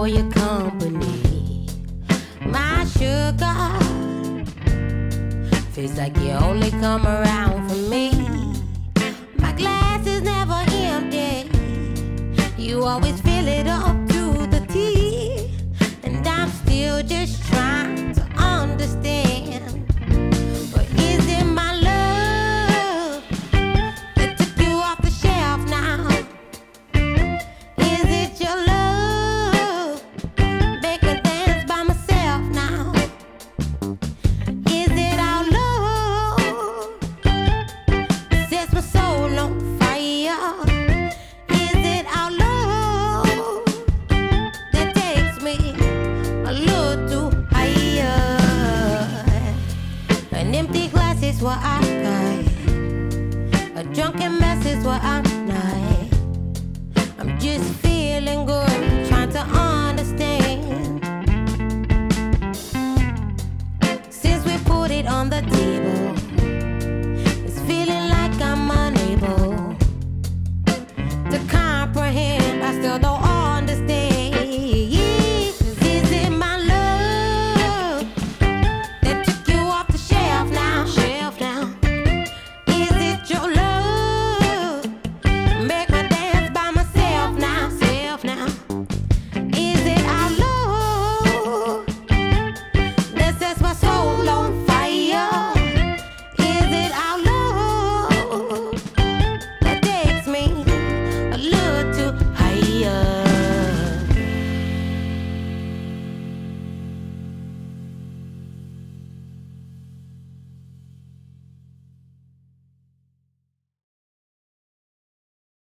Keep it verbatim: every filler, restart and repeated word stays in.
for your company. My sugar, feels like you only come around for me. My glass is never empty. You always fill it up to the tea. And I'm still just trying to understand. But is it my love that took you off the shelf now? Is it your love make a dance by myself now? Is it our love sets my soul on fire? Is it our love that takes me a little too higher? An empty glass is what I got. A drunken mess is what I'm not. I'm just feeling good.